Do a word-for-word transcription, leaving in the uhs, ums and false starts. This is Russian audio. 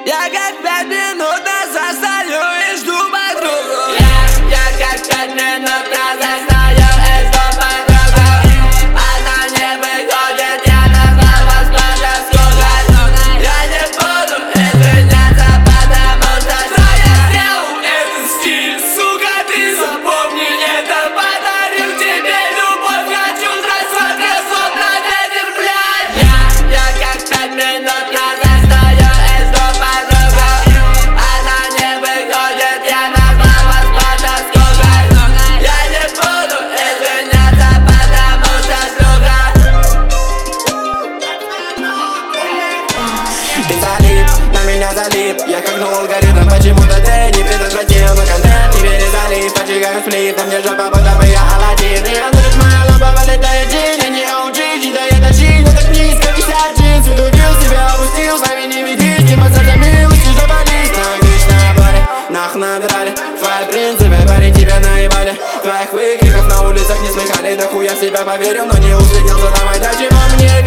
Я как пять минут назад стою и жду подругу. Я, я как пять минут назад стою и жду подругу. Она не выходит, я назвал вас подругой. Я не буду извиняться, потому что что я сделал, это стиль. Сука, ты запомни, это подарил тебе любовь. Хочу трасса, трясот на ветер, блядь. Я, я как пять минут назад стою и жду подругу. Она не выходит, я назвал вас подругой. Я не буду извиняться, потому что шлюха. Ты залип, на меня залип. Я как гнул алгоритм, почему-то ты не предотвратил мой контент. Не перезалив, поджигаю сплит. На мне жопа, будто бы я Аладдин. И разрыв моя лампа вылетает день. Я не оуджи, не дает тащить. Но так низко висят джинсы. Влюбил себя, опустил, с нами не ведись. Типа за милости, жопа лист. На отличной оборе, нах набирали. Твои принципы, парень, тебя наебали. Твоих выкриков на улицах не слыхали. Да хуя в себя поверил, но не уследил за тобой. Да чего мне